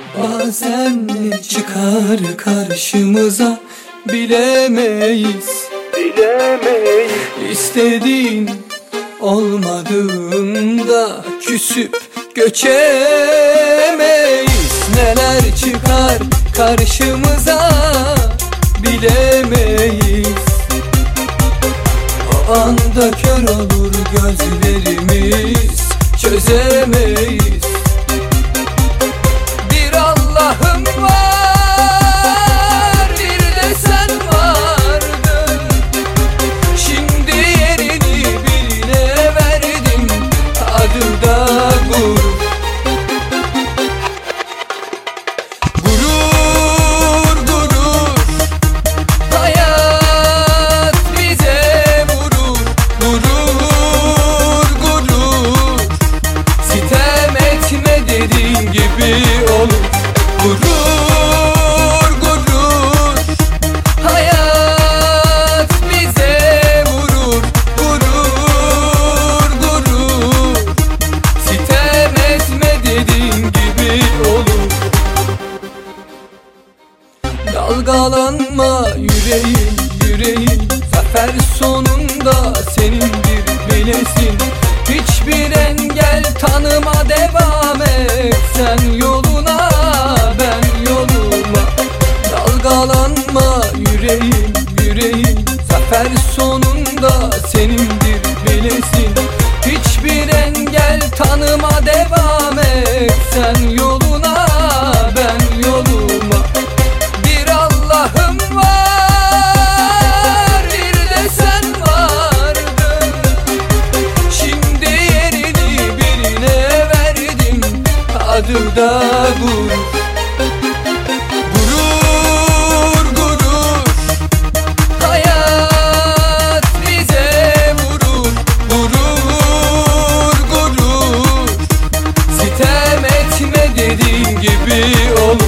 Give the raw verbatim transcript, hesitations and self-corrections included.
Bazen ne çıkar karşımıza bilemeyiz, bilemeyiz. İstediğin olmadığında küsüp göçemeyiz. Neler çıkar karşımıza bilemeyiz. O anda kör olur gözlerimiz, çözemeyiz. Bir Allah'ım var, bir de sen vardın. Şimdi yerini birine verdim, adı da gurur. Gurur, gurur, hayat bize vurur. Gurur, gurur, sitem etme dediğin gibi olur. Gurur, gurur, hayat bize vurur. Gurur, gurur, sitem etme dediğin gibi olur. Dalgalanma yüreğim, yüreğim, zafer sonunda senindir bilesin. Hiçbir engel tanıma, devam et sen yoluna, ben yoluma. Dalgalanma yüreğim, yüreğim, zafer sonunda senindir bilesin. Hiçbir engel tanıma, devam et sen yoluna, ben yoluma. Bir Allah'ım var, bir de sen vardın. Şimdi yerini birine verdim, adı da gurur. Gurur, gurur, hayat bize vurur. Gurur, gurur, sitem etme dediğin gibi olur.